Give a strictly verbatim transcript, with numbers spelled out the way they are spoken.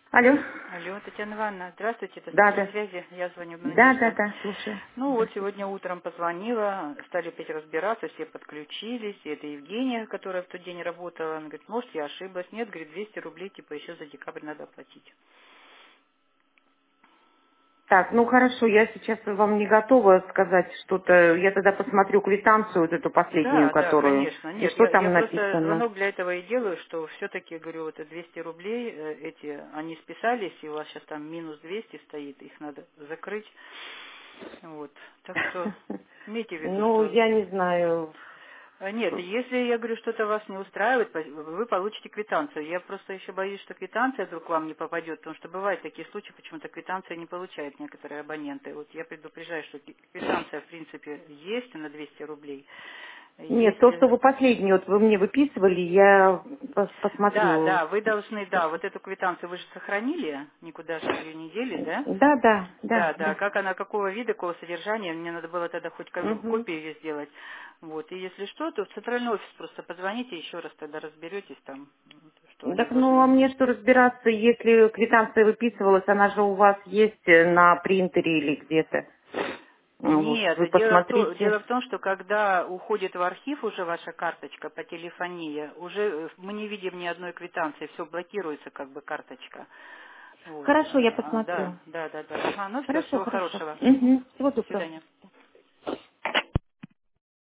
Алло. Алло, Татьяна Ивановна, здравствуйте, это Да, служба да. связи, я звоню в Да, да, Надежда. да, слушаю. Ну Да. вот сегодня утром позвонила, стали опять разбираться, все подключились, и это Евгения, которая в тот день работала, она говорит, может, я ошиблась, нет, говорит, двести рублей, типа, еще за декабрь надо оплатить. Так, ну хорошо, я сейчас вам не готова сказать что-то. Я тогда посмотрю квитанцию, вот эту последнюю, Да, да, которую. конечно, И нет, что я, я там просто написано. звонок для этого и делаю, что все-таки, говорю, вот это двести рублей, э, эти, они списались, и у вас сейчас там минус двести стоит, их надо закрыть, вот, так что имейте в виду, Ну, что я не знаю. А, Нет, если, я говорю, что-то вас не устраивает, по- вы получите квитанцию. Я просто еще боюсь, что квитанция вдруг вам не попадет, потому что бывают такие случаи, почему-то квитанция не получают некоторые абоненты. Вот я предупреждаю, что кви- квитанция, в принципе, есть на двести рублей. Нет, то, что Если вы последнюю, вот вы мне выписывали, я пос- Да, посмотрю. да, вы должны, да, вот эту квитанцию вы же сохранили, никуда же ее не дели, да? Да, да, да, Да, да, да. как она, какого вида, какого содержания, мне надо было тогда хоть ко- Угу. копию ее сделать. Вот, и если что, то в центральный офис просто позвоните, еще раз тогда разберетесь там, что они Так, ну, а должны. мне что разбираться, если квитанция выписывалась, она же у вас есть э, на принтере или где-то. Ну, вот, Нет, вы дело в, то- посмотрите. дело в том, что когда уходит в архив уже ваша карточка по телефонии, уже э, мы не видим ни одной квитанции, все блокируется как бы карточка. Вот. Хорошо, я А, посмотрю. да, да, да, да. Ага, ну все, Хорошо, всего хорошо. хорошего. Мгм. Угу. Всего До доброго. свидания.